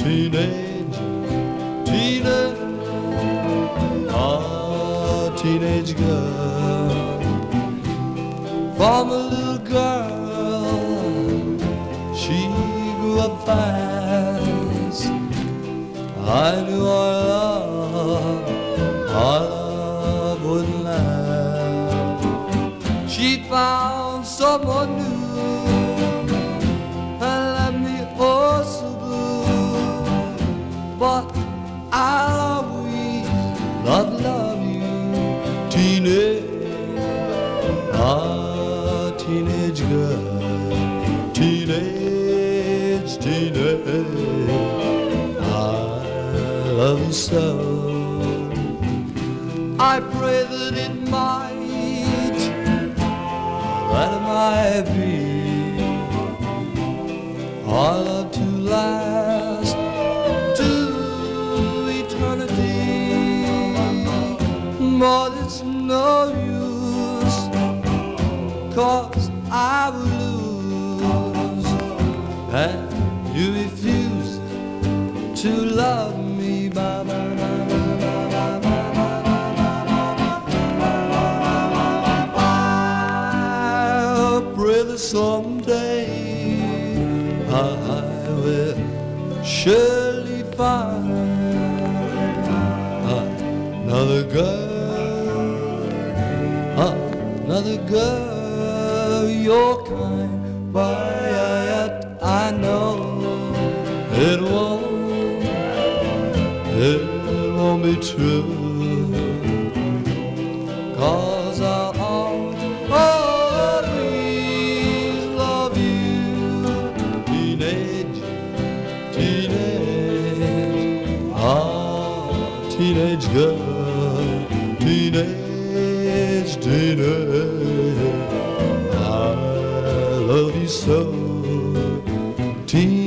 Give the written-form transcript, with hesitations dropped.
teenage, teenage girl. From a little girl, she grew up fast. I knew our love wouldn't last. She found someone new and left me oh so blue. But I'll always love you, teenage girl, teenage, I love you so. I pray that it might be our love to last to eternity. But it's no use, 'cause I will lose, and you refuse to love me. Bye, bye, bye, bye, bye, bye, bye. I pray that someday I will surely find another girl, your kind. But I know it won't be true, 'cause I'll always love you, teenage, teenage girl, teenage, I love you so, teenage.